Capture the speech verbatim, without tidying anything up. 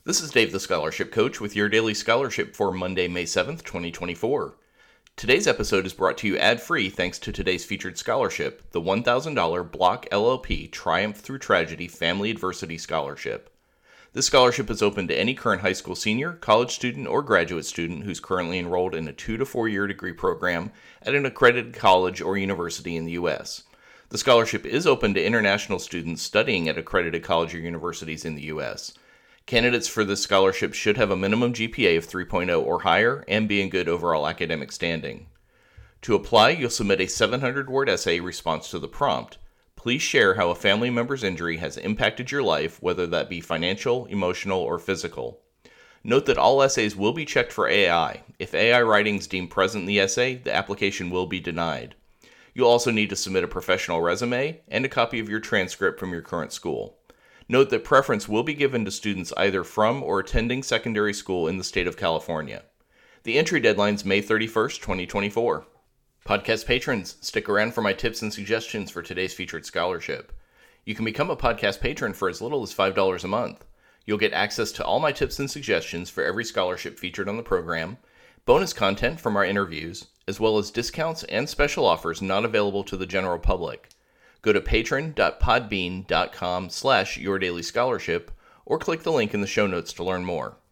This is Dave the Scholarship Coach with your daily scholarship for Monday, May seventh, twenty twenty-four. Today's episode is brought to you ad-free thanks to today's featured scholarship, the one thousand dollars Block L L P Triumph Through Tragedy Family Adversity Scholarship. This scholarship is open to any current high school senior, college student, or graduate student who's currently enrolled in a two to four year degree program at an accredited college or university in the U S. The scholarship is open to international students studying at accredited college or universities in the U S. Candidates for this scholarship should have a minimum G P A of three point oh or higher and be in good overall academic standing. To apply, you'll submit a seven hundred word essay response to the prompt. Please share how a family member's injury has impacted your life, whether that be financial, emotional, or physical. Note that all essays will be checked for A I. If A I writing is deemed present in the essay, the application will be denied. You'll also need to submit a professional resume and a copy of your transcript from your current school. Note that preference will be given to students either from or attending secondary school in the state of California. The entry deadline is May thirty-first, twenty twenty-four. Podcast patrons, stick around for my tips and suggestions for today's featured scholarship. You can become a podcast patron for as little as five dollars a month. You'll get access to all my tips and suggestions for every scholarship featured on the program, bonus content from our interviews, as well as discounts and special offers not available to the general public. Go to patron.podbean.com slash yourdailyscholarship or click the link in the show notes to learn more.